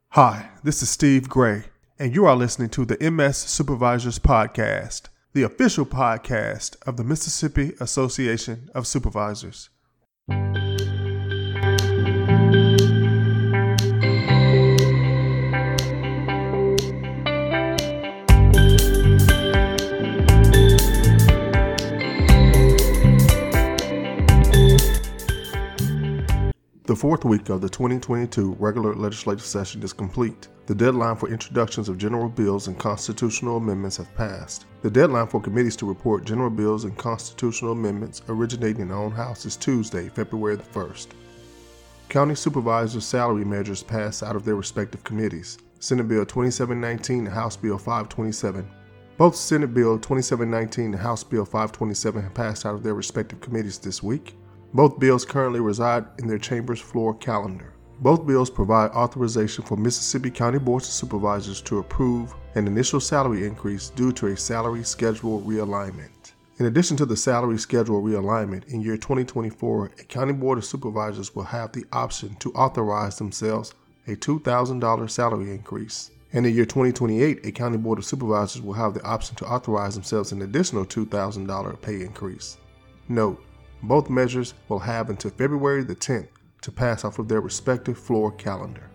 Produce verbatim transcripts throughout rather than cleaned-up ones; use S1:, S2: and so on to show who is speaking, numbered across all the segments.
S1: Hi, this is Steve Gray, and you are listening to the M S Supervisors Podcast, the official podcast of the Mississippi Association of Supervisors. The fourth week of the twenty twenty-two regular legislative session is complete. The deadline for introductions of general bills and constitutional amendments have passed. The deadline for committees to report general bills and constitutional amendments originating in their own house is Tuesday, February the first. County supervisors' salary measures passed out of their respective committees. Senate Bill twenty-seven nineteen and House Bill five twenty-seven. Both Senate Bill twenty-seven nineteen and House Bill five twenty-seven have passed out of their respective committees this week. Both bills currently reside in their chamber's floor calendar. Both bills provide authorization for Mississippi County Boards of Supervisors to approve an initial salary increase due to a salary schedule realignment. In addition to the salary schedule realignment, in year twenty twenty-four, a County Board of Supervisors will have the option to authorize themselves a two thousand dollars salary increase. And in year twenty twenty-eight, a County Board of Supervisors will have the option to authorize themselves an additional two thousand dollars pay increase. Note, both measures will have until February the tenth to pass off of their respective floor calendar.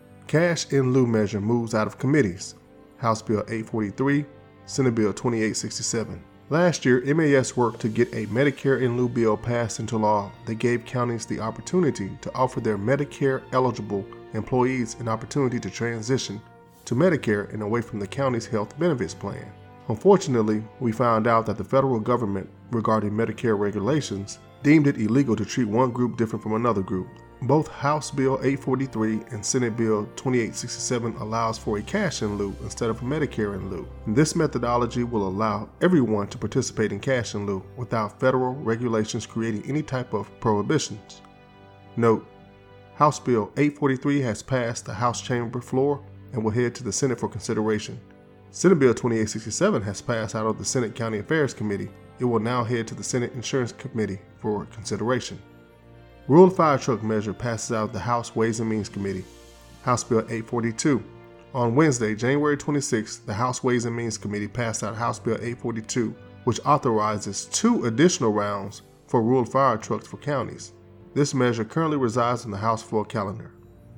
S1: Cash in lieu measure moves out of committees. House Bill eight forty-three, Senate Bill twenty-eight sixty-seven. Last year, M A S worked to get a Medicare in lieu bill passed into law that gave counties the opportunity to offer their Medicare-eligible employees an opportunity to transition to Medicare and away from the county's health benefits plan. Unfortunately, we found out that the federal government, regarding Medicare regulations, deemed it illegal to treat one group different from another group. Both House Bill eight forty-three and Senate Bill twenty-eight sixty-seven allows for a cash in lieu instead of a Medicare in lieu. This methodology will allow everyone to participate in cash in lieu without federal regulations creating any type of prohibitions. Note, House Bill eight forty-three has passed the House chamber floor and will head to the Senate for consideration. Senate Bill twenty-eight sixty-seven has passed out of the Senate County Affairs Committee. It will now head to the Senate Insurance Committee for consideration. Rural Fire Truck Measure passes out of the House Ways and Means Committee. House Bill eight forty-two. On Wednesday, January twenty-sixth, the House Ways and Means Committee passed out House Bill eight forty-two, which authorizes two additional rounds for rural fire trucks for counties. This measure currently resides on the House floor calendar.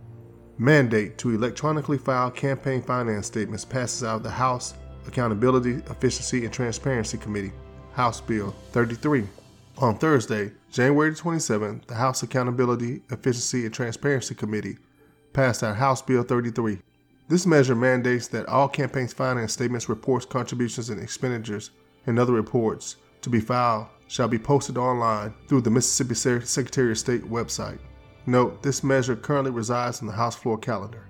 S1: Mandate to electronically file campaign finance statements passes out of the House Accountability, Efficiency, and Transparency Committee, House Bill thirty-three. On Thursday, January twenty-seventh, the House Accountability, Efficiency, and Transparency Committee passed out House Bill thirty-three. This measure mandates that all campaign finance statements, reports, contributions, and expenditures, and other reports to be filed shall be posted online through the Mississippi Secretary of State website. Note, this measure currently resides on the House floor calendar.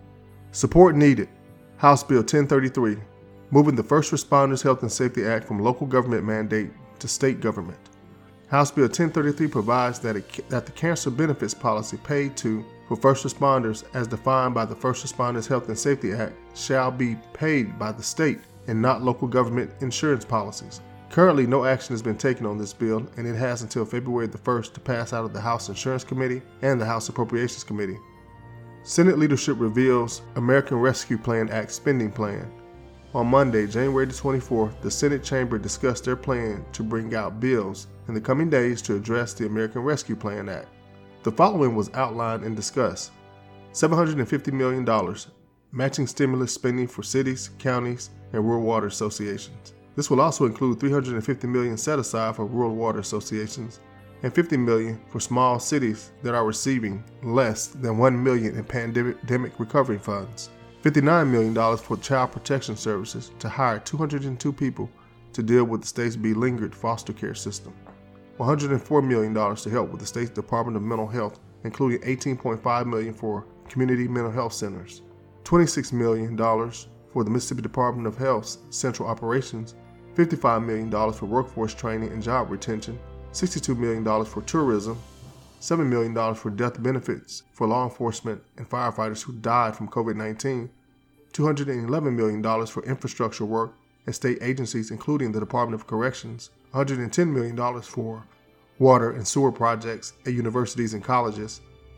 S1: Support needed. House Bill ten thirty-three, moving the First Responders Health and Safety Act from local government mandate to state government. House Bill ten thirty-three provides that, it, that the cancer benefits policy paid to for first responders as defined by the First Responders Health and Safety Act shall be paid by the state and not local government insurance policies. Currently, no action has been taken on this bill, and it has until February the first to pass out of the House Insurance Committee and the House Appropriations Committee. Senate leadership reveals American Rescue Plan Act spending plan. On Monday, January the twenty-fourth, the Senate chamber discussed their plan to bring out bills in the coming days to address the American Rescue Plan Act. The following was outlined and discussed. seven hundred fifty million dollars, matching stimulus spending for cities, counties, and rural water associations. This will also include three hundred fifty million dollars set aside for rural water associations and fifty million dollars for small cities that are receiving less than one million dollars in pandemic recovery funds. fifty-nine million dollars for Child Protection Services to hire two hundred two people to deal with the state's beleaguered foster care system. one hundred four million dollars to help with the state's Department of Mental Health, including eighteen point five million dollars for community mental health centers. twenty-six million dollars for the Mississippi Department of Health's Central Operations, fifty-five million dollars for workforce training and job retention, sixty-two million dollars for tourism, seven million dollars for death benefits for law enforcement and firefighters who died from covid nineteen, two hundred eleven million dollars for infrastructure work at state agencies including the Department of Corrections, one hundred ten million dollars for water and sewer projects at universities and colleges,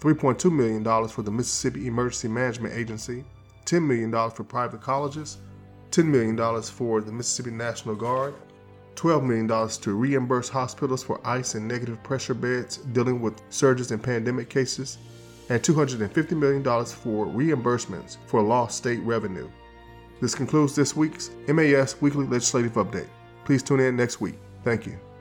S1: three point two million dollars for the Mississippi Emergency Management Agency, ten million dollars for private colleges, ten million dollars for the Mississippi National Guard, twelve million dollars to reimburse hospitals for ice and negative pressure beds dealing with surges in pandemic cases, and two hundred fifty million dollars for reimbursements for lost state revenue. This concludes this week's M A S Weekly Legislative Update. Please tune in next week. Thank you.